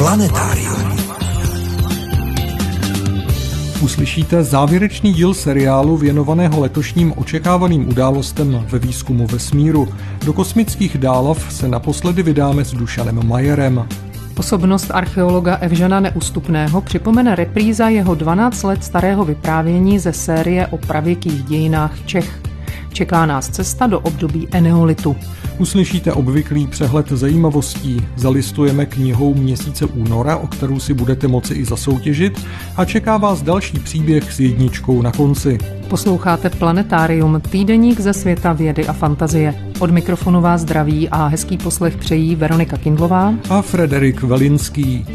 Planetárium. Uslyšíte závěrečný díl seriálu věnovaného letošním očekávaným událostem ve výzkumu vesmíru. Do kosmických dálav se naposledy vydáme s Dušanem Majerem. Osobnost archeologa Evžena Neústupného připomene repríza jeho 12 let starého vyprávění ze série o pravěkých dějinách Čech. Čeká nás cesta do období eneolitu. Uslyšíte obvyklý přehled zajímavostí, zalistujeme knihou měsíce února, o kterou si budete moci i zasoutěžit, a čeká vás další příběh s jedničkou na konci. Posloucháte Planetárium, týdeník ze světa vědy a fantazie. Od mikrofonu vás zdraví a hezký poslech přejí Veronika Kindlová a Frederik Velinský.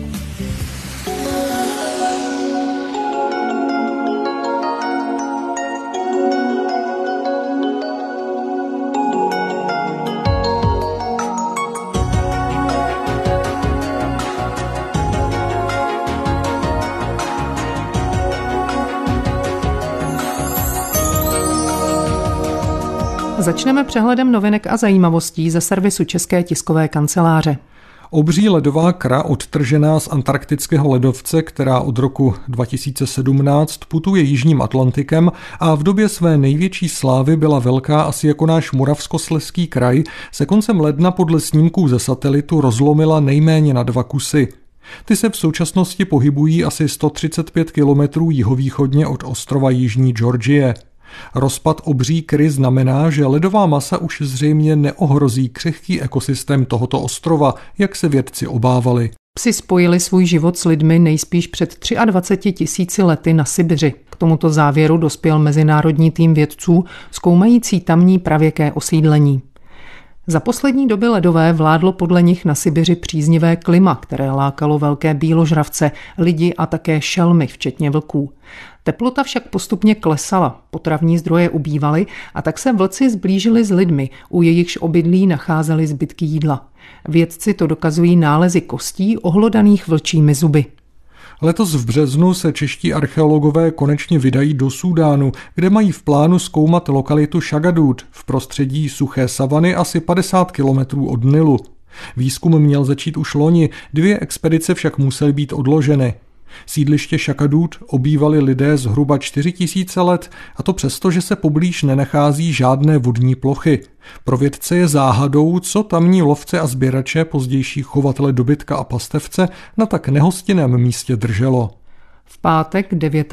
Začneme přehledem novinek a zajímavostí ze servisu České tiskové kanceláře. Obří ledová kra odtržená z antarktického ledovce, která od roku 2017 putuje jižním Atlantikem a v době své největší slávy byla velká asi jako náš Moravskoslezský kraj, se koncem ledna podle snímků ze satelitu rozlomila nejméně na 2 kusy. Ty se v současnosti pohybují asi 135 kilometrů jihovýchodně od ostrova Jižní Georgie. Rozpad obří kry znamená, že ledová masa už zřejmě neohrozí křehký ekosystém tohoto ostrova, jak se vědci obávali. Psi spojili svůj život s lidmi nejspíš před 23 000 lety na Sibiři. K tomuto závěru dospěl mezinárodní tým vědců zkoumající tamní pravěké osídlení. Za poslední doby ledové vládlo podle nich na Sibiři příznivé klima, které lákalo velké býložravce, lidi a také šelmy, včetně vlků. Teplota však postupně klesala, potravní zdroje ubývaly a tak se vlci zblížili s lidmi, u jejichž obydlí nacházeli zbytky jídla. Vědci to dokazují nálezy kostí ohlodaných vlčími zuby. Letos v březnu se čeští archeologové konečně vydají do Súdánu, kde mají v plánu zkoumat lokalitu Šagadút v prostředí suché savany asi 50 kilometrů od Nilu. Výzkum měl začít už loni, 2 expedice však musely být odloženy. Sídliště Šagadút obývali lidé zhruba 4000 let, a to přesto, že se poblíž nenachází žádné vodní plochy. Pro vědce je záhadou, co tamní lovce a sběrače, pozdější chovatele dobytka a pastevce, na tak nehostinném místě drželo. V pátek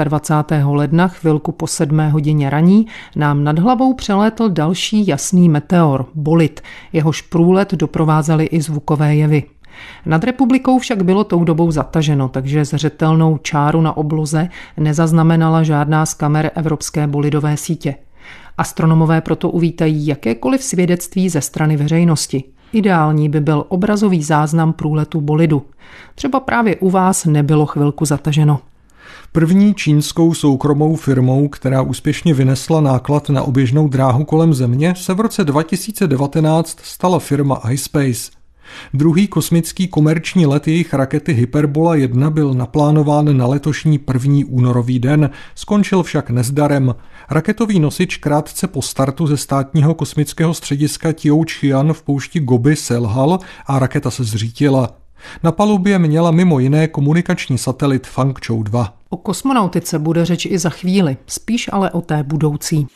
29. ledna, chvilku po 7 hodině raní, nám nad hlavou přelétl další jasný meteor, Bolit. Jehož průlet doprovázely i zvukové jevy. Nad republikou však bylo tou dobou zataženo, takže zřetelnou čáru na obloze nezaznamenala žádná z kamer evropské bolidové sítě. Astronomové proto uvítají jakékoliv svědectví ze strany veřejnosti. Ideální by byl obrazový záznam průletu bolidu. Třeba právě u vás nebylo chvilku zataženo. První čínskou soukromou firmou, která úspěšně vynesla náklad na oběžnou dráhu kolem Země, se v roce 2019 stala firma iSpace. Druhý kosmický komerční let jejich rakety Hyperbola 1 byl naplánován na letošní 1. únorový den, skončil však nezdarem. Raketový nosič krátce po startu ze státního kosmického střediska Tianjin v poušti Gobi selhal a raketa se zřítila. Na palubě měla mimo jiné komunikační satelit Fangzhou 2. O kosmonautice bude řeč i za chvíli, spíš ale o té budoucí.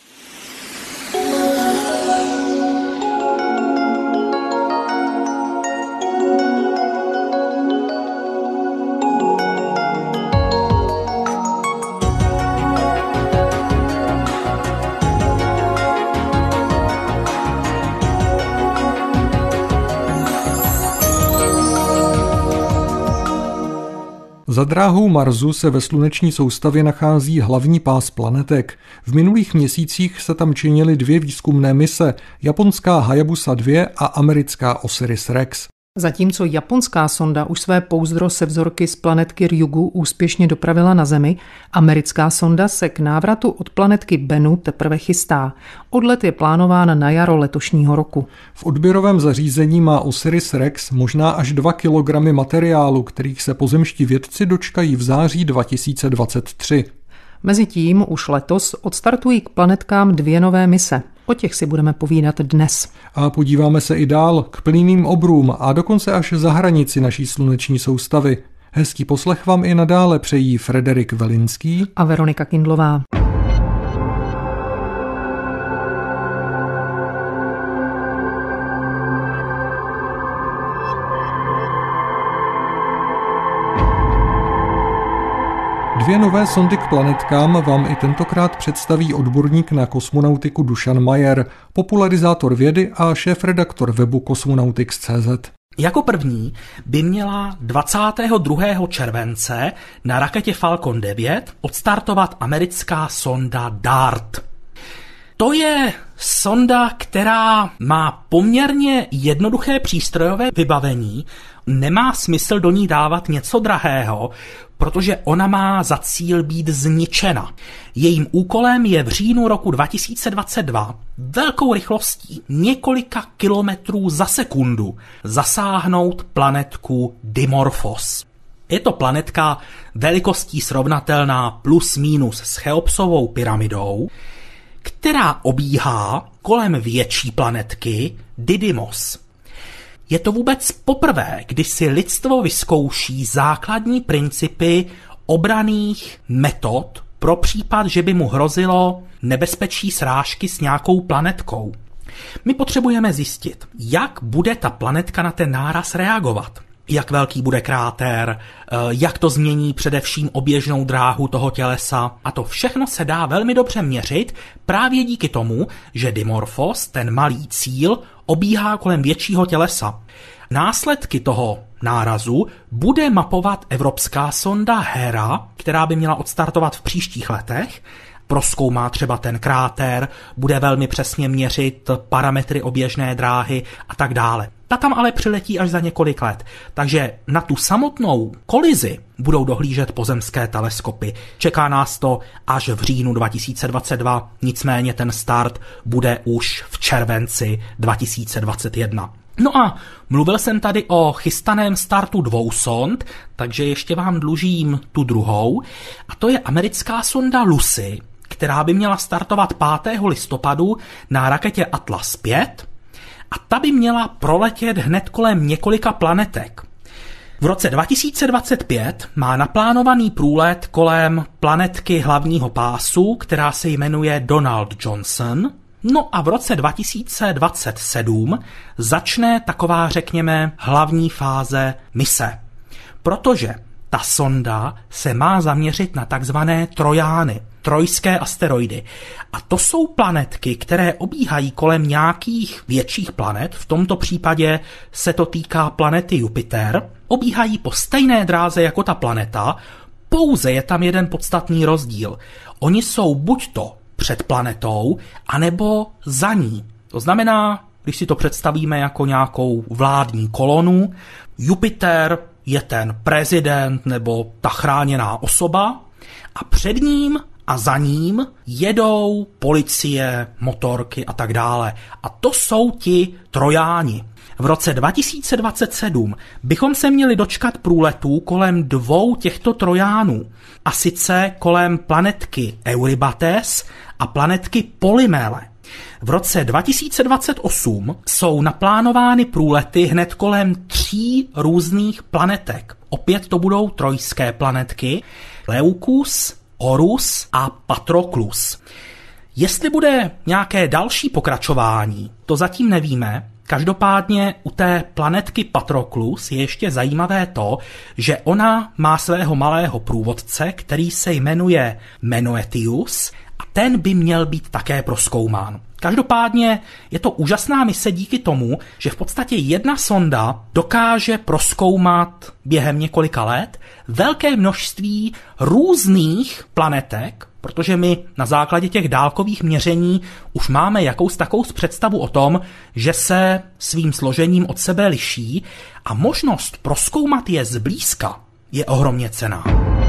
Za dráhou Marsu se ve sluneční soustavě nachází hlavní pás planetek. V minulých měsících se tam činily 2 výzkumné mise, japonská Hayabusa 2 a americká Osiris-Rex. Zatímco japonská sonda už své pouzdro se vzorky z planetky Ryugu úspěšně dopravila na Zemi, americká sonda se k návratu od planetky Bennu teprve chystá. Odlet je plánován na jaro letošního roku. V odběrovém zařízení má Osiris-Rex možná až 2 kilogramy materiálu, kterých se pozemští vědci dočkají v září 2023. Mezitím už letos odstartují k planetkám 2 nové mise. O těch si budeme povídat dnes. A podíváme se i dál k plynným obrům a dokonce až za hranici naší sluneční soustavy. Hezký poslech vám i nadále přejí Frederik Velinský a Veronika Kindlová. Dvě nové sondy k planetkám vám i tentokrát představí odborník na kosmonautiku Dušan Majer, popularizátor vědy a šéfredaktor webu Cosmonautics.cz. Jako první by měla 22. července na raketě Falcon 9 odstartovat americká sonda DART. To je sonda, která má poměrně jednoduché přístrojové vybavení. Nemá smysl do ní dávat něco drahého, protože ona má za cíl být zničena. Jejím úkolem je v říjnu roku 2022 velkou rychlostí několika kilometrů za sekundu zasáhnout planetku Dimorphos. Je to planetka velikostí srovnatelná plus minus s Cheopsovou pyramidou, která obíhá kolem větší planetky Didymos. Je to vůbec poprvé, kdy si lidstvo vyzkouší základní principy obranných metod pro případ, že by mu hrozilo nebezpečí srážky s nějakou planetkou. My potřebujeme zjistit, jak bude ta planetka na ten náraz reagovat. Jak velký bude kráter, jak to změní především oběžnou dráhu toho tělesa. A to všechno se dá velmi dobře měřit právě díky tomu, že Dimorphos, ten malý cíl, obíhá kolem většího tělesa. Následky toho nárazu bude mapovat evropská sonda Hera, která by měla odstartovat v příštích letech. Prozkoumá třeba ten kráter, bude velmi přesně měřit parametry oběžné dráhy a tak dále. Ta tam ale přiletí až za několik let, takže na tu samotnou kolizi budou dohlížet pozemské teleskopy. Čeká nás to až v říjnu 2022, nicméně ten start bude už v červenci 2021. No a mluvil jsem tady o chystaném startu 2 sond, takže ještě vám dlužím tu druhou, a to je americká sonda Lucy, která by měla startovat 5. listopadu na raketě Atlas 5 a ta by měla proletět hned kolem několika planetek. V roce 2025 má naplánovaný průlet kolem planetky hlavního pásu, která se jmenuje Donald Johnson. No a v roce 2027 začne taková, řekněme, hlavní fáze mise. Protože ta sonda se má zaměřit na takzvané trojány, trojské asteroidy. A to jsou planetky, které obíhají kolem nějakých větších planet, v tomto případě se to týká planety Jupiter, obíhají po stejné dráze jako ta planeta, pouze je tam jeden podstatný rozdíl. Oni jsou buď to před planetou, anebo za ní. To znamená, když si to představíme jako nějakou vládní kolonu, Jupiter je ten prezident nebo ta chráněná osoba a před ním a za ním jedou policie, motorky a tak dále. A to jsou ti trojáni. V roce 2027 bychom se měli dočkat průletů kolem 2 těchto trojánů. A sice kolem planetky Eurybates a planetky Polymele. V roce 2028 jsou naplánovány průlety hned kolem 3 různých planetek. Opět to budou trojské planetky Leucus, Orus a Patroclus. Jestli bude nějaké další pokračování, to zatím nevíme. Každopádně u té planetky Patroclus je ještě zajímavé to, že ona má svého malého průvodce, který se jmenuje Menoetius a ten by měl být také prozkoumán. Každopádně je to úžasná mise díky tomu, že v podstatě jedna sonda dokáže prozkoumat během několika let velké množství různých planetek, protože my na základě těch dálkových měření už máme jakousi takovou představu o tom, že se svým složením od sebe liší a možnost prozkoumat je zblízka je ohromně cenná.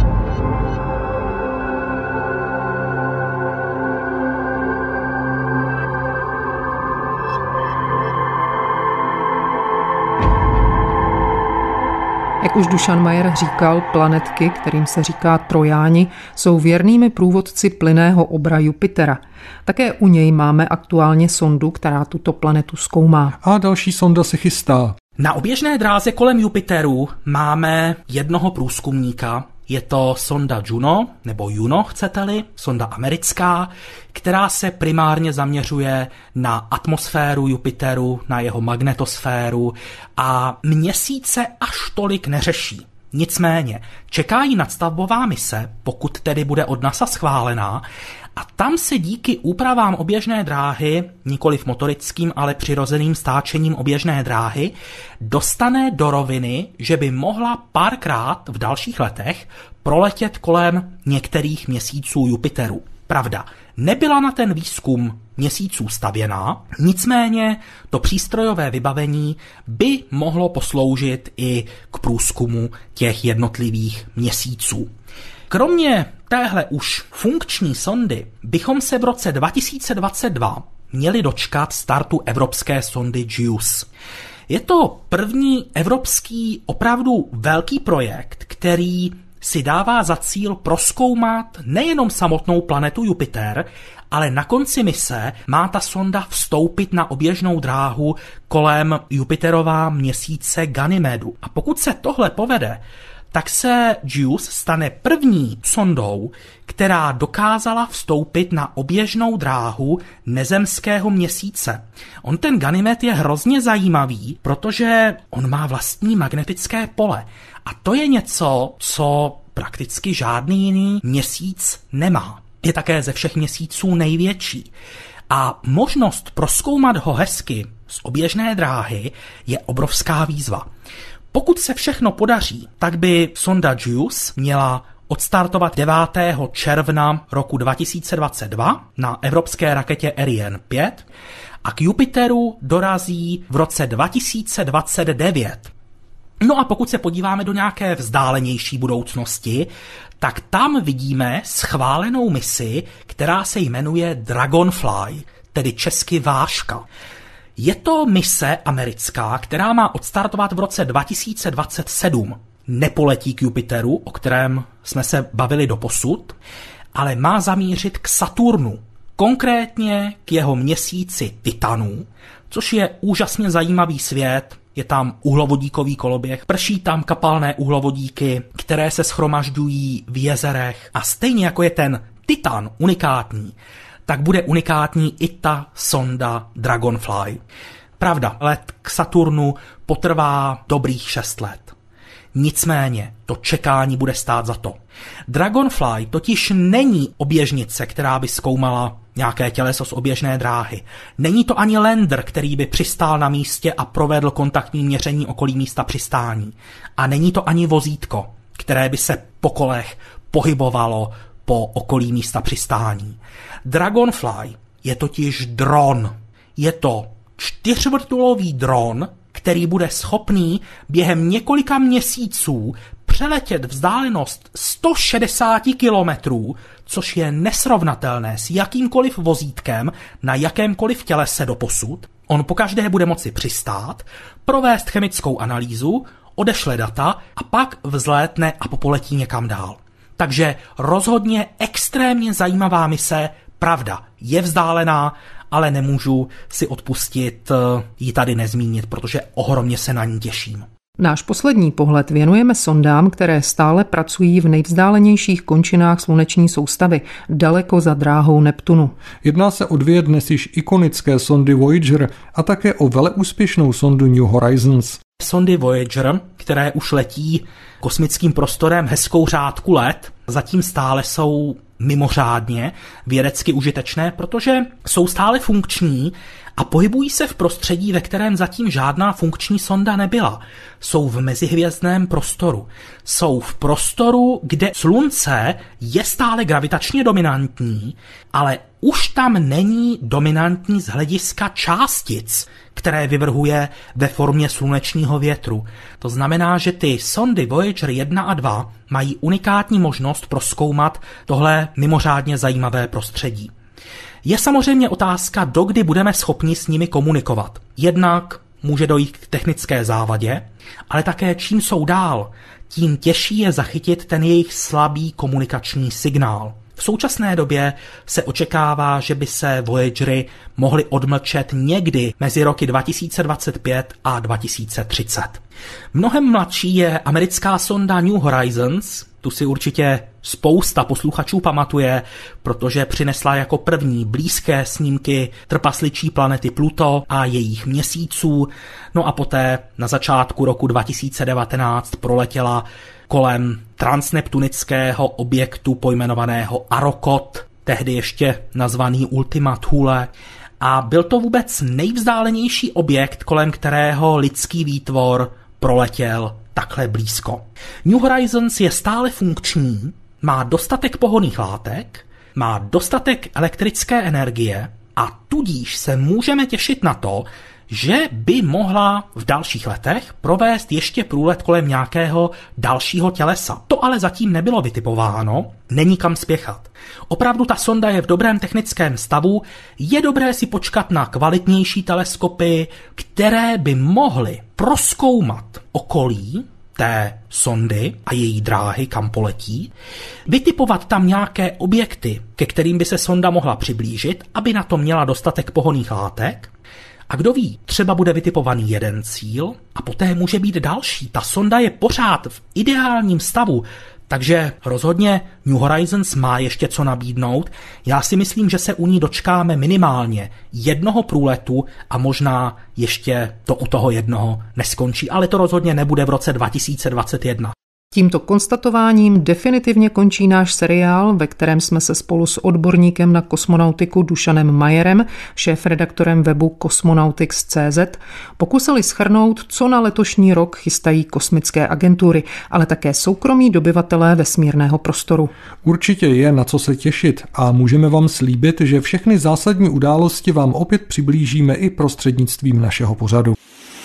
Jak už Dušan Majer říkal, planetky, kterým se říká trojáni, jsou věrnými průvodci plynného obra Jupitera. Také u něj máme aktuálně sondu, která tuto planetu zkoumá. A další sonda se chystá. Na oběžné dráze kolem Jupiteru máme jednoho průzkumníka, je to sonda Juno, nebo Juno chcete-li, sonda americká, která se primárně zaměřuje na atmosféru Jupiteru, na jeho magnetosféru a měsíce až tolik neřeší. Nicméně čeká jí nadstavbová mise, pokud tedy bude od NASA schválená, a tam se díky úpravám oběžné dráhy, nikoliv motorickým, ale přirozeným stáčením oběžné dráhy, dostane do roviny, že by mohla párkrát v dalších letech proletět kolem některých měsíců Jupiteru. Pravda, nebyla na ten výzkum měsíců stavěná, nicméně to přístrojové vybavení by mohlo posloužit i k průzkumu těch jednotlivých měsíců. Kromě téhle už funkční sondy bychom se v roce 2022 měli dočkat startu evropské sondy JUICE. Je to první evropský opravdu velký projekt, který si dává za cíl prozkoumat nejenom samotnou planetu Jupiter, ale na konci mise má ta sonda vstoupit na oběžnou dráhu kolem Jupiterova měsíce Ganymedu. A pokud se tohle povede, tak se JUICE stane první sondou, která dokázala vstoupit na oběžnou dráhu nezemského měsíce. On ten Ganymed je hrozně zajímavý, protože on má vlastní magnetické pole. A to je něco, co prakticky žádný jiný měsíc nemá. Je také ze všech měsíců největší. A možnost prozkoumat ho hezky z oběžné dráhy je obrovská výzva. Pokud se všechno podaří, tak by sonda JUICE měla odstartovat 9. června roku 2022 na evropské raketě Ariane 5 a k Jupiteru dorazí v roce 2029. No a pokud se podíváme do nějaké vzdálenější budoucnosti, tak tam vidíme schválenou misi, která se jmenuje Dragonfly, tedy česky Váška. Je to mise americká, která má odstartovat v roce 2027. Nepoletí k Jupiteru, o kterém jsme se bavili doposud, ale má zamířit k Saturnu, konkrétně k jeho měsíci Titanu, což je úžasně zajímavý svět. Je tam uhlovodíkový koloběh, prší tam kapalné uhlovodíky, které se shromažďují v jezerech a stejně jako je ten Titan unikátní, tak bude unikátní i ta sonda Dragonfly. Pravda, let k Saturnu potrvá dobrých 6 let. Nicméně to čekání bude stát za to. Dragonfly totiž není oběžnice, která by zkoumala nějaké těleso z oběžné dráhy. Není to ani lander, který by přistál na místě a provedl kontaktní měření okolí místa přistání. A není to ani vozítko, které by se po kolech pohybovalo po okolí místa přistání. Dragonfly je totiž dron. Je to 4vrtulový dron, který bude schopný během několika měsíců přeletět vzdálenost 160 kilometrů, což je nesrovnatelné s jakýmkoliv vozítkem na jakémkoliv tělese doposud. On pokaždé bude moci přistát, provést chemickou analýzu, odešle data a pak vzlétne a popoletí někam dál. Takže rozhodně extrémně zajímavá mise, pravda, je vzdálená, ale nemůžu si odpustit ji tady nezmínit, protože ohromně se na ní těším. Náš poslední pohled věnujeme sondám, které stále pracují v nejvzdálenějších končinách sluneční soustavy, daleko za dráhou Neptunu. Jedná se o 2 dnes již ikonické sondy Voyager a také o veleúspěšnou sondu New Horizons. Sondy Voyager, které už letí kosmickým prostorem hezkou řádku let, zatím stále jsou mimořádně vědecky užitečné, protože jsou stále funkční a pohybují se v prostředí, ve kterém zatím žádná funkční sonda nebyla. Jsou v mezihvězdném prostoru. Jsou v prostoru, kde Slunce je stále gravitačně dominantní, ale už tam není dominantní z hlediska částic, které vyvrhuje ve formě slunečního větru. To znamená, že ty sondy Voyager 1 a 2 mají unikátní možnost prozkoumat tohle mimořádně zajímavé prostředí. Je samozřejmě otázka, dokdy budeme schopni s nimi komunikovat. Jednak může dojít k technické závadě, ale také čím jsou dál, tím těžší je zachytit ten jejich slabý komunikační signál. V současné době se očekává, že by se Voyagery mohly odmlčet někdy mezi roky 2025 a 2030. Mnohem mladší je americká sonda New Horizons, tu si určitě spousta posluchačů pamatuje, protože přinesla jako první blízké snímky trpasličí planety Pluto a jejích měsíců, no a poté na začátku roku 2019 proletěla kolem transneptunického objektu pojmenovaného Arrokoth, tehdy ještě nazvaný Ultima Thule, a byl to vůbec nejvzdálenější objekt, kolem kterého lidský výtvor proletěl takhle blízko. New Horizons je stále funkční, má dostatek pohonných látek, má dostatek elektrické energie a tudíž se můžeme těšit na to, že by mohla v dalších letech provést ještě průlet kolem nějakého dalšího tělesa. To ale zatím nebylo vytipováno, není kam spěchat. Opravdu ta sonda je v dobrém technickém stavu, je dobré si počkat na kvalitnější teleskopy, které by mohly prozkoumat okolí té sondy a její dráhy, kam poletí, vytipovat tam nějaké objekty, ke kterým by se sonda mohla přiblížit, aby na to měla dostatek pohonných látek. A kdo ví, třeba bude vytipovaný jeden cíl a poté může být další. Ta sonda je pořád v ideálním stavu, takže rozhodně New Horizons má ještě co nabídnout. Já si myslím, že se u ní dočkáme minimálně jednoho průletu a možná ještě to u toho jednoho neskončí, ale to rozhodně nebude v roce 2021. Tímto konstatováním definitivně končí náš seriál, ve kterém jsme se spolu s odborníkem na kosmonautiku Dušanem Majerem, šéfredaktorem webu Cosmonautics.cz, pokusili shrnout, co na letošní rok chystají kosmické agentury, ale také soukromí dobyvatelé vesmírného prostoru. Určitě je na co se těšit a můžeme vám slíbit, že všechny zásadní události vám opět přiblížíme i prostřednictvím našeho pořadu.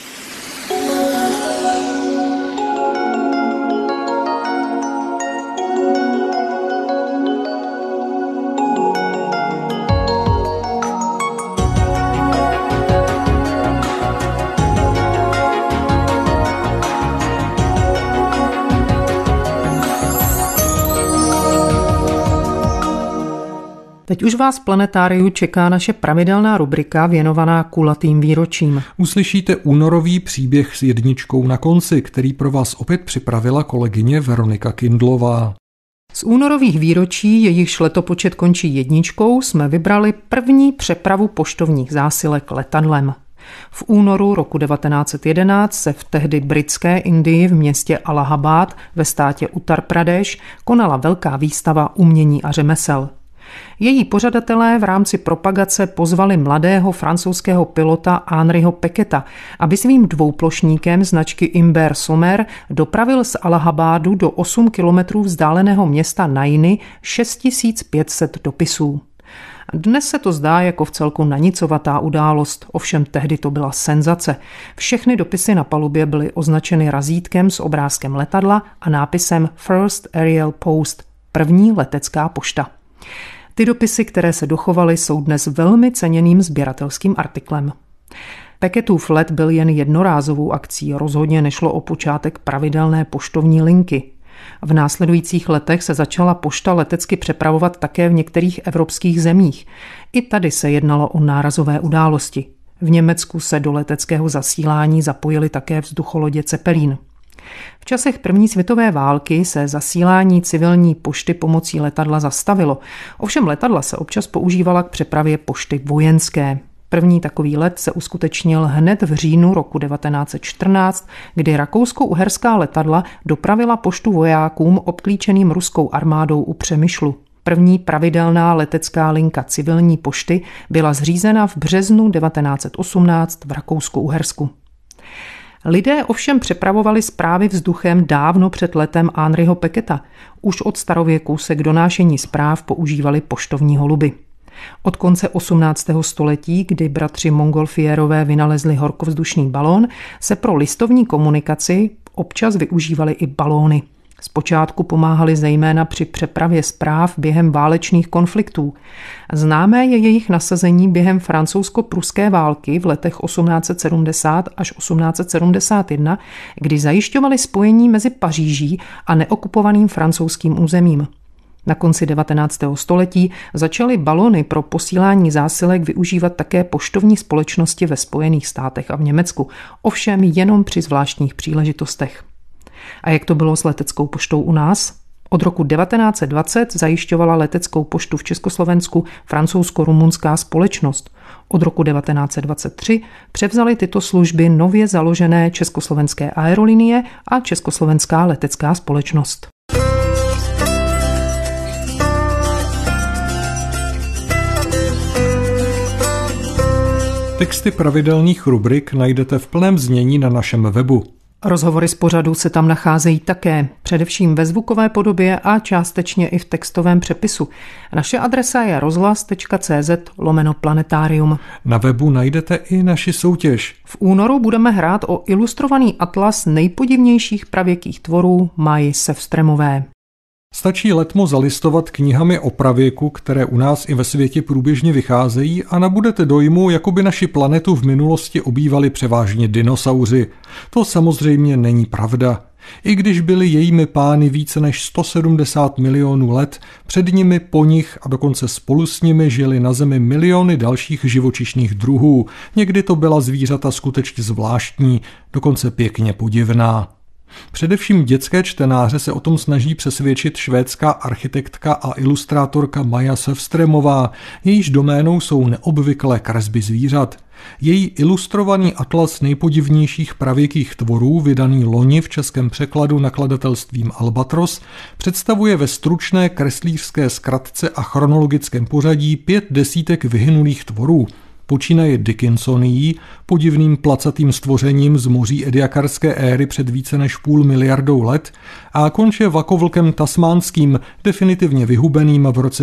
Teď už vás v Planetáriu čeká naše pravidelná rubrika věnovaná kulatým výročím. Uslyšíte únorový příběh s jedničkou na konci, který pro vás opět připravila kolegyně Veronika Kindlová. Z únorových výročí, jejichž letopočet končí jedničkou, jsme vybrali první přepravu poštovních zásilek letadlem. V únoru roku 1911 se v tehdy britské Indii v městě Allahabad ve státě Uttar Pradesh konala velká výstava umění a řemesel. Její pořadatelé v rámci propagace pozvali mladého francouzského pilota Henryho Pecketa, aby svým dvouplošníkem značky Imbert Sommer dopravil z Allahabadu do 8 kilometrů vzdáleného města Naini 6500 dopisů. Dnes se to zdá jako vcelku nanicovatá událost, ovšem tehdy to byla senzace. Všechny dopisy na palubě byly označeny razítkem s obrázkem letadla a nápisem First Aerial Post, první letecká pošta. Ty dopisy, které se dochovaly, jsou dnes velmi ceněným sběratelským artiklem. Pecketův let byl jen jednorázovou akcí, rozhodně nešlo o počátek pravidelné poštovní linky. V následujících letech se začala pošta letecky přepravovat také v některých evropských zemích. I tady se jednalo o nárazové události. V Německu se do leteckého zasílání zapojily také vzducholodě Zeppelin. V časech první světové války se zasílání civilní pošty pomocí letadla zastavilo. Ovšem letadla se občas používala k přepravě pošty vojenské. První takový let se uskutečnil hned v říjnu roku 1914, kdy rakousko-uherská letadla dopravila poštu vojákům obklíčeným ruskou armádou u Přemyšlu. První pravidelná letecká linka civilní pošty byla zřízena v březnu 1918 v Rakousku-Uhersku. Lidé ovšem přepravovali zprávy vzduchem dávno před letem Henryho Pecketa. Už od starověku se k donášení zpráv používali poštovní holuby. Od konce 18. století, kdy bratři Montgolfierové vynalezli horkovzdušný balón, se pro listovní komunikaci občas využívaly i balóny. Zpočátku pomáhali zejména při přepravě zpráv během válečných konfliktů. Známé je jejich nasazení během francouzsko-pruské války v letech 1870 až 1871, kdy zajišťovali spojení mezi Paříží a neokupovaným francouzským územím. Na konci 19. století začaly balony pro posílání zásilek využívat také poštovní společnosti ve Spojených státech a v Německu, ovšem jenom při zvláštních příležitostech. A jak to bylo s leteckou poštou u nás? Od roku 1920 zajišťovala leteckou poštu v Československu francouzsko-rumunská společnost. Od roku 1923 převzaly tyto služby nově založené Československé aerolinie a Československá letecká společnost. Texty pravidelných rubrik najdete v plném znění na našem webu. Rozhovory z pořadu se tam nacházejí také, především ve zvukové podobě a částečně i v textovém přepisu. Naše adresa je rozhlas.cz/planetarium. Na webu najdete i naši soutěž. V únoru budeme hrát o ilustrovaný atlas nejpodivnějších pravěkých tvorů Maji Sevstremové. Stačí letmo zalistovat knihami o pravěku, které u nás i ve světě průběžně vycházejí, a nabudete dojmu, jako by naši planetu v minulosti obývali převážně dinosauři. To samozřejmě není pravda. I když byli jejími pány více než 170 milionů let, před nimi, po nich a dokonce spolu s nimi žili na Zemi miliony dalších živočišných druhů. Někdy to byla zvířata skutečně zvláštní, dokonce pěkně podivná. Především dětské čtenáře se o tom snaží přesvědčit švédská architektka a ilustrátorka Maja Sevstremová, jejíž doménou jsou neobvyklé kresby zvířat. Její ilustrovaný atlas nejpodivnějších pravěkých tvorů, vydaný loni v českém překladu nakladatelstvím Albatros, představuje ve stručné kreslířské zkratce a chronologickém pořadí 5 desítek vyhynulých tvorů. Počínaje Dickinsonií, podivným placatým stvořením z moří ediakarské éry před více než 500 miliardou let, a konče vakovlkem tasmánským, definitivně vyhubeným v roce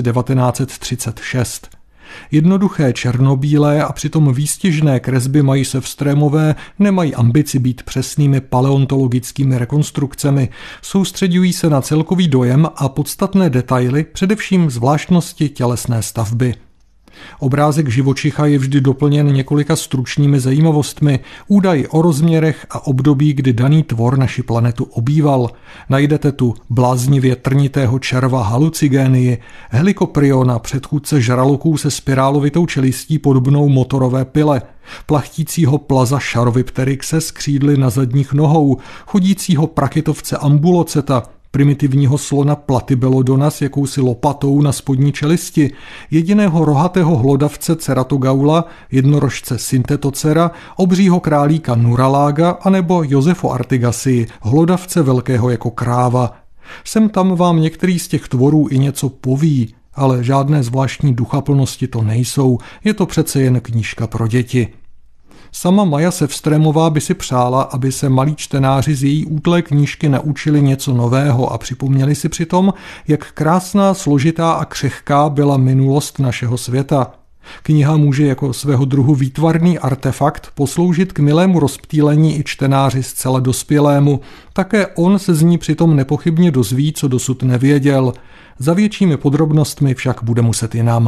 1936. Jednoduché černobílé a přitom výstižné kresby Maji Sevstrémové nemají ambici být přesnými paleontologickými rekonstrukcemi, soustředují se na celkový dojem a podstatné detaily, především zvláštnosti tělesné stavby. Obrázek živočicha je vždy doplněn několika stručnými zajímavostmi, údaji o rozměrech a období, kdy daný tvor naši planetu obýval. Najdete tu bláznivě trnitého červa Halucigénii, Helicopriona, předchůdce žraloků se spirálovitou čelistí podobnou motorové pile, plachtícího plaza Charovipteryxe s křídly na zadních nohou, chodícího prakytovce Ambuloceta, primitivního slona Platybelodona s jakousi lopatou na spodní čelisti, jediného rohatého hlodavce Ceratogaula, jednorožce Syntetocera, obřího králíka Nuralága anebo Josefo Artigasii, hlodavce velkého jako kráva. Sem tam vám některý z těch tvorů i něco poví, ale žádné zvláštní duchaplnosti to nejsou, je to přece jen knížka pro děti. Sama Maja Sevstrémová by si přála, aby se malí čtenáři z její útlé knížky naučili něco nového a připomněli si přitom, jak krásná, složitá a křehká byla minulost našeho světa. Kniha může jako svého druhu výtvarný artefakt posloužit k milému rozptýlení i čtenáři zcela dospělému. Také on se z ní přitom nepochybně dozví, co dosud nevěděl. Za většími podrobnostmi však bude muset i nám.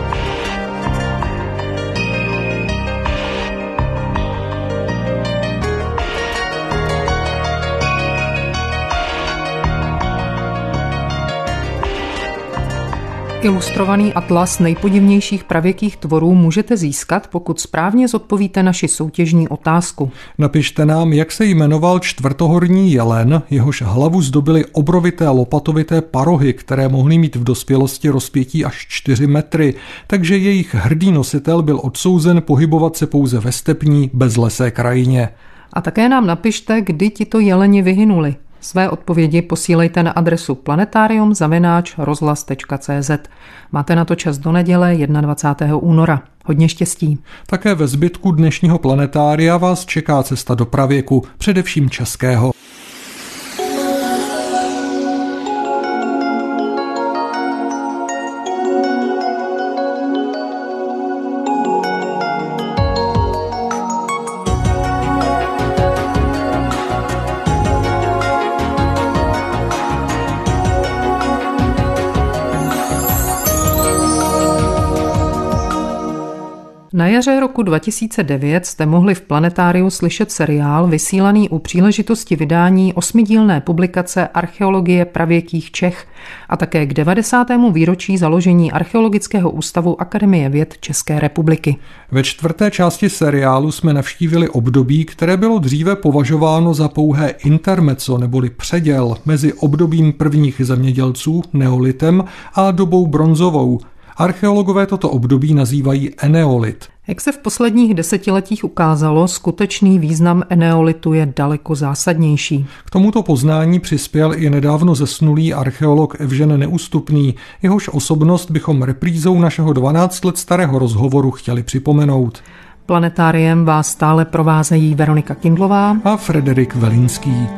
Ilustrovaný atlas nejpodivnějších pravěkých tvorů můžete získat, pokud správně zodpovíte naši soutěžní otázku. Napište nám, jak se jmenoval čtvrtohorní jelen, jehož hlavu zdobily obrovité lopatovité parohy, které mohly mít v dospělosti rozpětí až 4 metry, takže jejich hrdý nositel byl odsouzen pohybovat se pouze ve stepní, bezlesé krajině. A také nám napište, kdy tito jeleni vyhynuli. Své odpovědi posílejte na adresu planetarium@rozhlas.cz. Máte na to čas do neděle 21. února. Hodně štěstí. Také ve zbytku dnešního planetária vás čeká cesta do pravěku, především českého. Na jaře roku 2009 jste mohli v Planetáriu slyšet seriál vysílaný u příležitosti vydání 8dílné publikace Archeologie pravěkých Čech a také k 90. výročí založení Archeologického ústavu Akademie věd České republiky. Ve čtvrté části seriálu jsme navštívili období, které bylo dříve považováno za pouhé intermezzo neboli předěl mezi obdobím prvních zemědělců, neolitem, a dobou bronzovou. Archeologové toto období nazývají eneolit. Jak se v posledních desetiletích ukázalo, skutečný význam eneolitu je daleko zásadnější. K tomuto poznání přispěl i nedávno zesnulý archeolog Evžen Neústupný. Jehož osobnost bychom reprízou našeho 12 let starého rozhovoru chtěli připomenout. Planetáriem vás stále provázejí Veronika Kindlová a Frederik Velinský.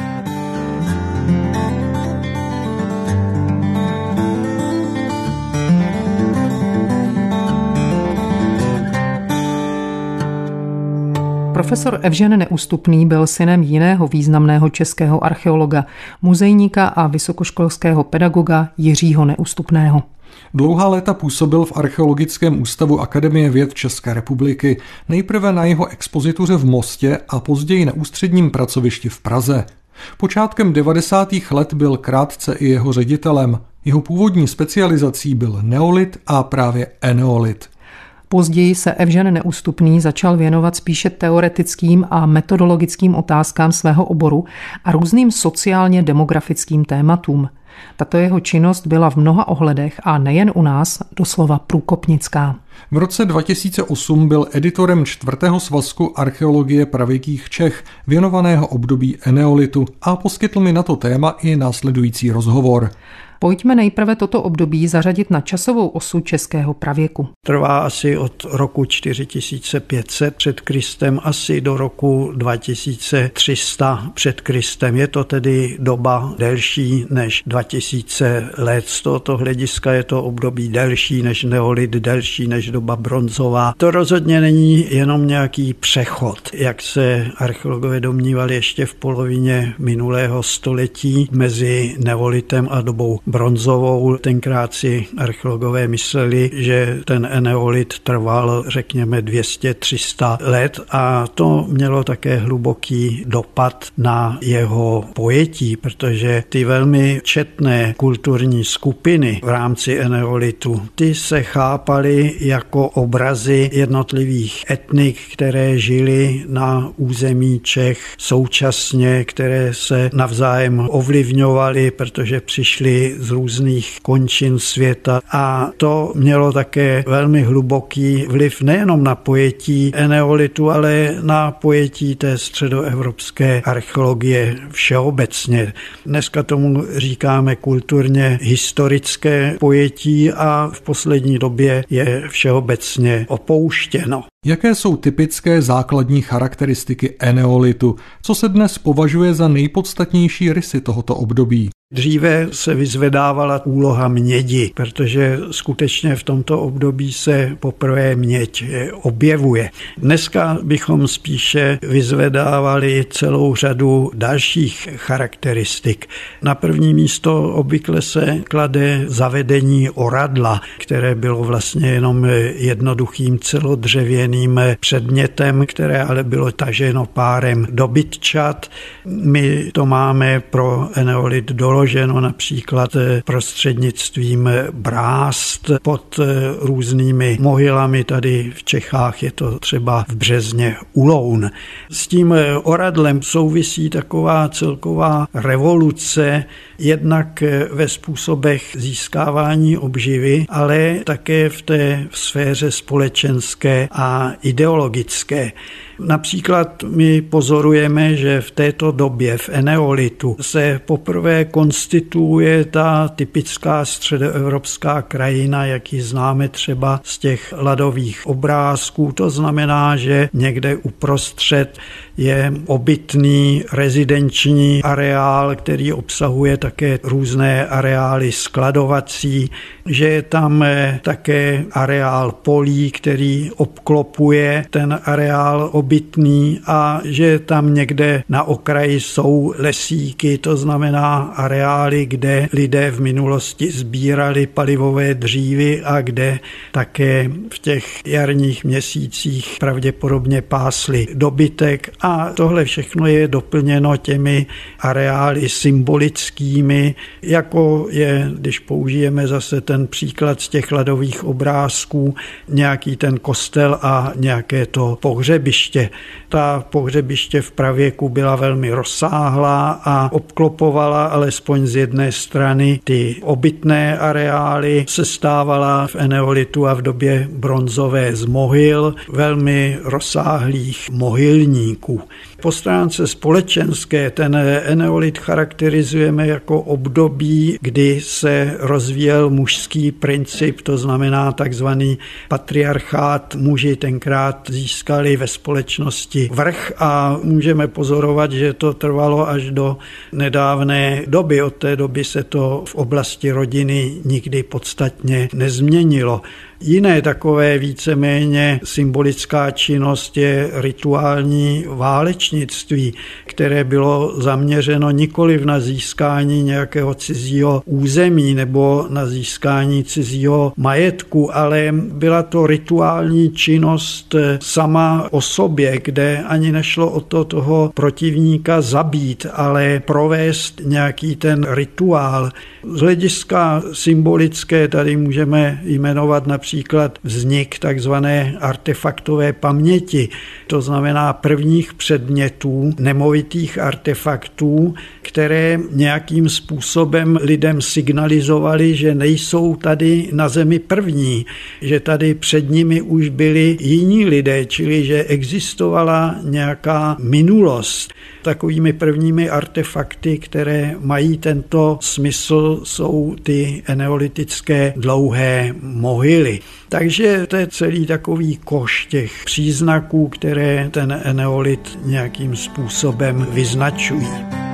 Profesor Evžen Neústupný byl synem jiného významného českého archeologa, muzejníka a vysokoškolského pedagoga Jiřího Neústupného. Dlouhá léta působil v Archeologickém ústavu Akademie věd České republiky, nejprve na jeho expozituře v Mostě a později na ústředním pracovišti v Praze. Počátkem 90. let byl krátce i jeho ředitelem. Jeho původní specializací byl neolit a právě eneolit. Později se Evžen Neústupný začal věnovat spíše teoretickým a metodologickým otázkám svého oboru a různým sociálně demografickým tématům. Tato jeho činnost byla v mnoha ohledech a nejen u nás doslova průkopnická. V roce 2008 byl editorem 4. svazku Archeologie pravěkých Čech, věnovaného období eneolitu, a poskytl mi na to téma i následující rozhovor. Pojďme nejprve toto období zařadit na časovou osu českého pravěku. Trvá asi od roku 4500 před Kristem asi do roku 2300 před Kristem. Je to tedy doba delší než 2000 let. Z tohoto hlediska je to období delší než neolit, delší než doba bronzová. To rozhodně není jenom nějaký přechod, jak se archeologové domnívali ještě v polovině minulého století mezi neolitem a dobou bronzovou. Tenkrát si archeologové mysleli, že ten eneolit trval, řekněme, 200-300 let a to mělo také hluboký dopad na jeho pojetí, protože ty velmi četné kulturní skupiny v rámci eneolitu, ty se chápaly jako obrazy jednotlivých etnik, které žili na území Čech současně, které se navzájem ovlivňovaly, protože přišli z různých končin světa a to mělo také velmi hluboký vliv nejenom na pojetí eneolitu, ale na pojetí té středoevropské archeologie všeobecně. Dneska tomu říkáme kulturně historické pojetí a v poslední době je všeobecně opouštěno. Jaké jsou typické základní charakteristiky eneolitu? Co se dnes považuje za nejpodstatnější rysy tohoto období? Dříve se vyzvedávala úloha mědi, protože skutečně v tomto období se poprvé měď objevuje. Dneska bychom spíše vyzvedávali celou řadu dalších charakteristik. Na první místo obvykle se klade zavedení oradla, které bylo vlastně jenom jednoduchým celodřevěným předmětem, které ale bylo taženo párem dobytčat. My to máme pro eneolit doloženo například prostřednictvím brázd pod různými mohylami. Tady v Čechách je to třeba v Březně Uloun. S tím oradlem souvisí taková celková revoluce, jednak ve způsobech získávání obživy, ale také v té sféře společenské a ideologické. Například my pozorujeme, že v této době v eneolitu se poprvé konstituuje ta typická středoevropská krajina, jak ji známe třeba z těch ladových obrázků. To znamená, že někde uprostřed je obytný rezidenční areál, který obsahuje také různé areály skladovací, že je tam také areál polí, který obklopuje ten areál obytný a že tam někde na okraji jsou lesíky, to znamená areály, kde lidé v minulosti sbírali palivové dřívy a kde také v těch jarních měsících pravděpodobně pásli dobytek a tohle všechno je doplněno těmi areály symbolickými, jako je, když použijeme zase ten příklad z těch ledových obrázků, nějaký ten kostel a nějaké to pohřebiště. Ta pohřebiště v pravěku byla velmi rozsáhlá a obklopovala alespoň z jedné strany ty obytné areály, sestávala v eneolitu a v době bronzové z mohyl, velmi rozsáhlých mohylníků. Po stránce společenské ten eneolit charakterizujeme jako období, kdy se rozvíjel mužský princip, to znamená takzvaný patriarchát. Muži tenkrát získali ve společnosti vrch a můžeme pozorovat, že to trvalo až do nedávné doby. Od té doby se to v oblasti rodiny nikdy podstatně nezměnilo. Jiné takové víceméně symbolická činnost je rituální válečnictví, které bylo zaměřeno nikoliv na získání nějakého cizího území nebo na získání cizího majetku, ale byla to rituální činnost sama o sobě, kde ani nešlo o to toho protivníka zabít, ale provést nějaký ten rituál. Z hlediska symbolické tady můžeme jmenovat například vznik takzvané artefaktové paměti, to znamená prvních předmětů, nemovitých artefaktů, které nějakým způsobem lidem signalizovaly, že nejsou tady na zemi první, že tady před nimi už byli jiní lidé, čili že existovala nějaká minulost. Takovými prvními artefakty, které mají tento smysl, jsou ty eneolitické dlouhé mohyly. Takže to je celý takový koš těch příznaků, které ten eneolit nějakým způsobem vyznačují.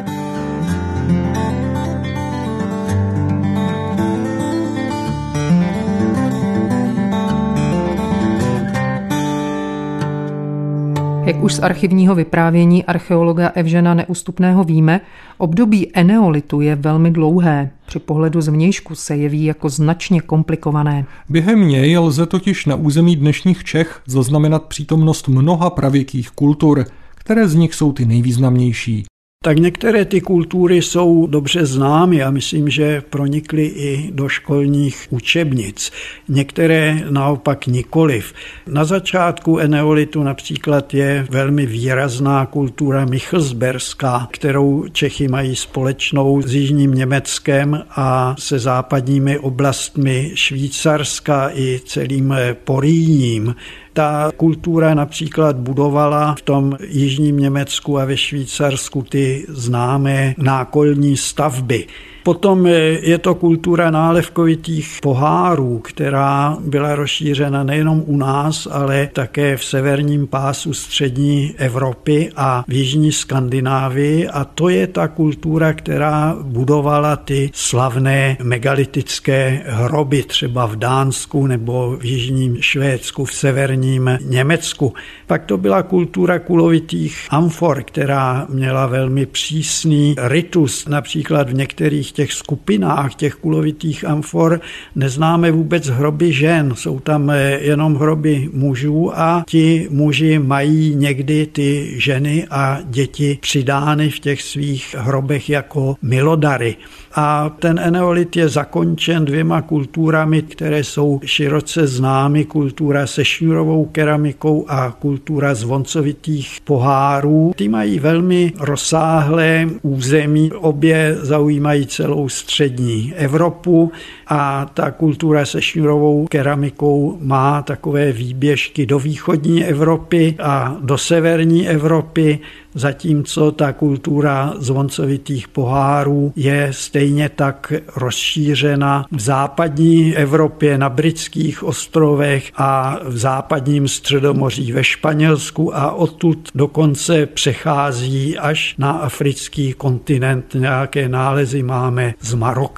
Jak už z archivního vyprávění archeologa Evžena Neústupného víme, období eneolitu je velmi dlouhé. Při pohledu zvnějšku se jeví jako značně komplikované. Během něj lze totiž na území dnešních Čech zaznamenat přítomnost mnoha pravěkých kultur, které z nich jsou ty nejvýznamnější. Tak některé ty kultury jsou dobře známy a myslím, že pronikly i do školních učebnic. Některé naopak nikoliv. Na začátku eneolitu například je velmi výrazná kultura Michelsberská, kterou Čechy mají společnou s jižním Německem a se západními oblastmi Švýcarska i celým Porýním. Ta kultura například budovala v tom jižním Německu a ve Švýcarsku ty známé nákolní stavby. Potom je to kultura nálevkovitých pohárů, která byla rozšířena nejenom u nás, ale také v severním pásu střední Evropy a v jižní Skandinávii. A to je ta kultura, která budovala ty slavné megalitické hroby, třeba v Dánsku nebo v jižním Švédsku, v severním Německu. Pak to byla kultura kulovitých amfor, která měla velmi přísný ritus, například v některých těch skupinách těch kulovitých amfor neznáme vůbec hroby žen, jsou tam jenom hroby mužů a ti muži mají někdy ty ženy a děti přidány v těch svých hrobech jako milodary. A ten eneolit je zakončen dvěma kulturami, které jsou široce známy, kultura se šňůrovou keramikou a kultura zvoncovitých pohárů. Ty mají velmi rozsáhlé území, obě zaujímají celou střední Evropu a ta kultura se šňůrovou keramikou má takové výběžky do východní Evropy a do severní Evropy, zatímco ta kultura zvoncovitých pohárů je stejně tak rozšířena v západní Evropě, na Britských ostrovech a v západním Středomoří ve Španělsku a odtud dokonce přechází až na africký kontinent. Nějaké nálezy máme z Maroka.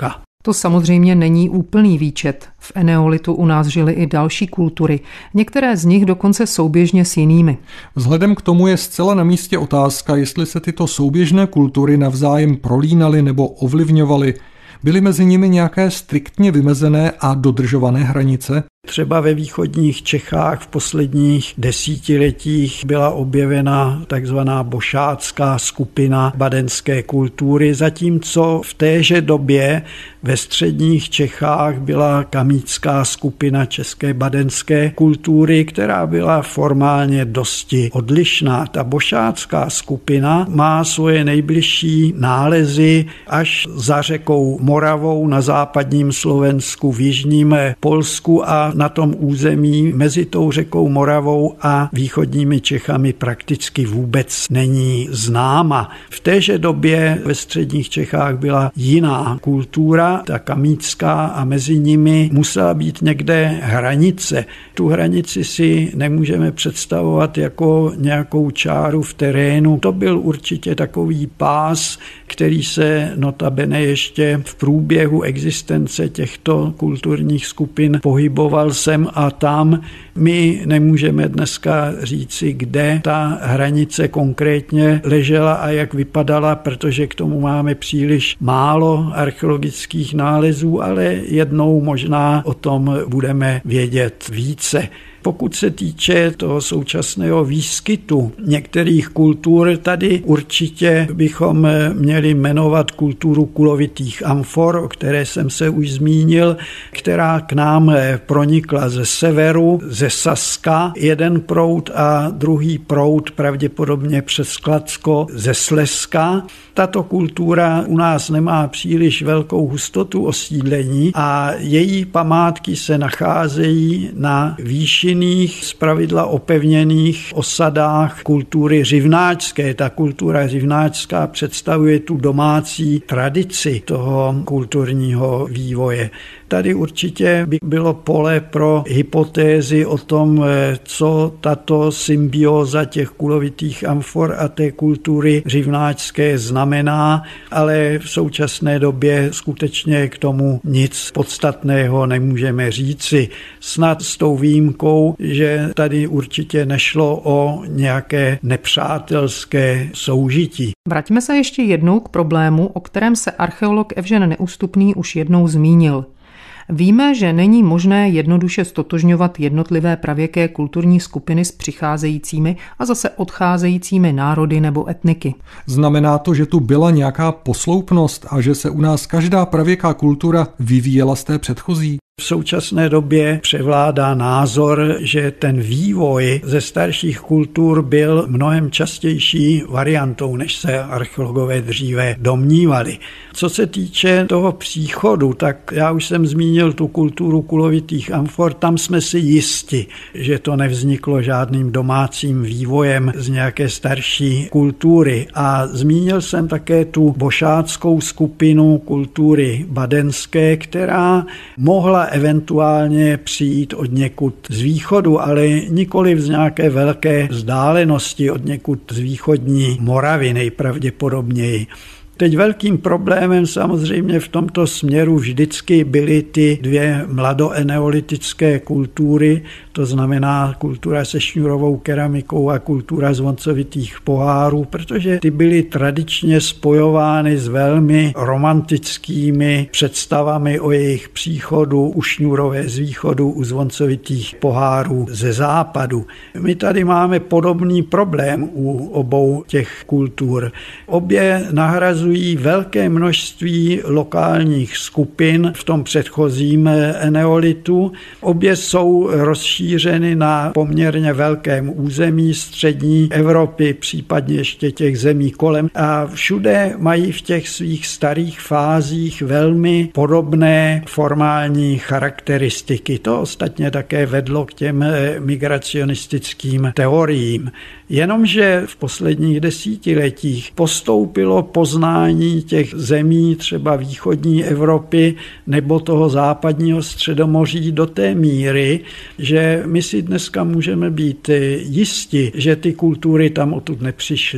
To samozřejmě není úplný výčet. V eneolitu u nás žily i další kultury, některé z nich dokonce souběžně s jinými. Vzhledem k tomu je zcela na místě otázka, jestli se tyto souběžné kultury navzájem prolínaly nebo ovlivňovaly. Byly mezi nimi nějaké striktně vymezené a dodržované hranice? Třeba ve východních Čechách v posledních desetiletích byla objevena takzvaná bošácká skupina badenské kultury, zatímco v téže době ve středních Čechách byla kamícká skupina české badenské kultury, která byla formálně dosti odlišná. Ta bošácká skupina má svoje nejbližší nálezy až za řekou Moravou na západním Slovensku, v jižním Polsku a na tom území mezi tou řekou Moravou a východními Čechami prakticky vůbec není známa. V téže době ve středních Čechách byla jiná kultura, ta kamícká, a mezi nimi musela být někde hranice. Tu hranici si nemůžeme představovat jako nějakou čáru v terénu. To byl určitě takový pás, který se notabene ještě v průběhu existence těchto kulturních skupin pohyboval sem a tam. My nemůžeme dneska říci, kde ta hranice konkrétně ležela a jak vypadala, protože k tomu máme příliš málo archeologických nálezů, ale jednou možná o tom budeme vědět více. Pokud se týče toho současného výskytu některých kultur, tady určitě bychom měli jmenovat kulturu kulovitých amfor, o které jsem se už zmínil, která k nám pronikla ze severu, ze Saska, jeden proud a druhý proud pravděpodobně přes Skladsko ze Slezska. Tato kultura u nás nemá příliš velkou hustotu osídlení a její památky se nacházejí na výšinných, zpravidla opevněných osadách kultury řivnáčské. Ta kultura řivnáčská představuje tu domácí tradici toho kulturního vývoje. Tady určitě by bylo pole pro hypotézy o tom, co tato symbióza těch kulovitých amfor a té kultury řivnáčské znamená, ale v současné době skutečně k tomu nic podstatného nemůžeme říci. Snad s tou výjimkou, že tady určitě nešlo o nějaké nepřátelské soužití. Vraťme se ještě jednou k problému, o kterém se archeolog Evžen Neústupný už jednou zmínil. Víme, že není možné jednoduše stotožňovat jednotlivé pravěké kulturní skupiny s přicházejícími a zase odcházejícími národy nebo etniky. Znamená to, že tu byla nějaká posloupnost a že se u nás každá pravěká kultura vyvíjela z té předchozí? V současné době převládá názor, že ten vývoj ze starších kultur byl mnohem častější variantou, než se archeologové dříve domnívali. Co se týče toho příchodu, tak já už jsem zmínil tu kulturu kulovitých amfor, tam jsme si jisti, že to nevzniklo žádným domácím vývojem z nějaké starší kultury. A zmínil jsem také tu bošáckou skupinu kultury badenské, která mohla eventuálně přijít od někud z východu, ale nikoli z nějaké velké vzdálenosti od někud z východní Moravy nejpravděpodobněji. Teď velkým problémem samozřejmě v tomto směru vždycky byly ty dvě mladoeneolitické kultury, to znamená kultura se šňůrovou keramikou a kultura zvoncovitých pohárů, protože ty byly tradičně spojovány s velmi romantickými představami o jejich příchodu, u šňůrové z východu, u zvoncovitých pohárů ze západu. My tady máme podobný problém u obou těch kultur. Obě nahrazují velké množství lokálních skupin v tom předchozím eneolitu. Obě jsou rozšířeny na poměrně velkém území střední Evropy, případně ještě těch zemí kolem. A všude mají v těch svých starých fázích velmi podobné formální charakteristiky. To ostatně také vedlo k těm migracionistickým teoriím. Jenomže v posledních desetiletích postoupilo poznání těch zemí třeba východní Evropy nebo toho západního středomoří do té míry, že my si dneska můžeme být jisti, že ty kultury tam odtud nepřišly.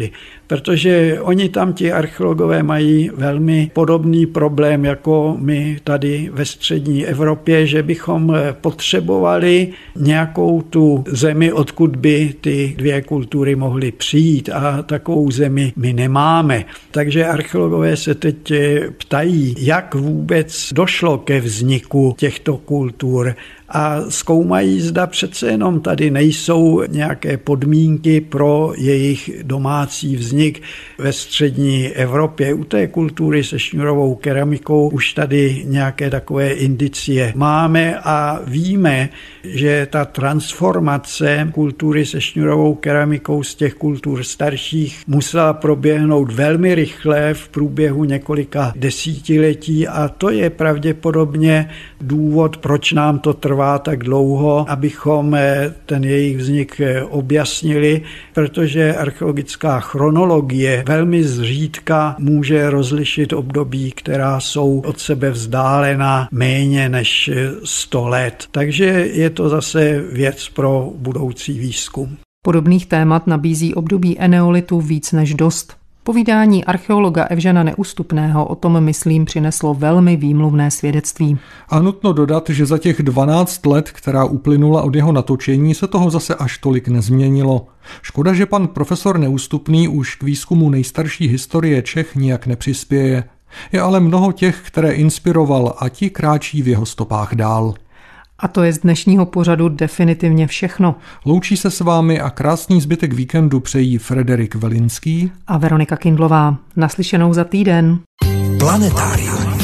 protože oni tam ti archeologové mají velmi podobný problém jako my tady ve střední Evropě, že bychom potřebovali nějakou tu zemi, odkud by ty dvě kultury mohly přijít, a takovou zemi my nemáme. Takže archeologové se teď ptají, jak vůbec došlo ke vzniku těchto kultur, a zkoumají, zda přece jenom tady nejsou nějaké podmínky pro jejich domácí vznik ve střední Evropě. U té kultury se šňůrovou keramikou už tady nějaké takové indicie máme a víme, že ta transformace kultury se šňůrovou keramikou z těch kultur starších musela proběhnout velmi rychle v průběhu několika desetiletí, a to je pravděpodobně důvod, proč nám to trvá tak dlouho, abychom ten jejich vznik objasnili, protože archeologická chronologie velmi zřídka může rozlišit období, která jsou od sebe vzdálená méně než 100 let. Takže je to zase věc pro budoucí výzkum. Podobných témat nabízí období eneolitu víc než dost. Povídání archeologa Evžena Neústupného o tom, myslím, přineslo velmi výmluvné svědectví. A nutno dodat, že za těch 12 let, která uplynula od jeho natočení, se toho zase až tolik nezměnilo. Škoda, že pan profesor Neústupný už k výzkumu nejstarší historie Čech nijak nepřispěje. Je ale mnoho těch, které inspiroval, a ti kráčí v jeho stopách dál. A to je z dnešního pořadu definitivně všechno. Loučí se s vámi a krásný zbytek víkendu přejí Frederik Velinský a Veronika Kindlová. Naslyšenou za týden. Planetárium.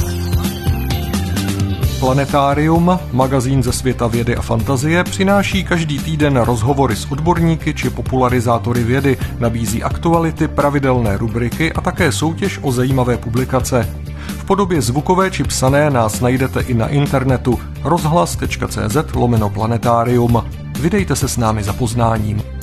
Planetárium, magazín ze světa vědy a fantazie, přináší každý týden rozhovory s odborníky či popularizátory vědy, nabízí aktuality, pravidelné rubriky a také soutěž o zajímavé publikace. V podobě zvukové či psané nás najdete i na internetu rozhlas.cz/planetárium. Vydejte se s námi za poznáním.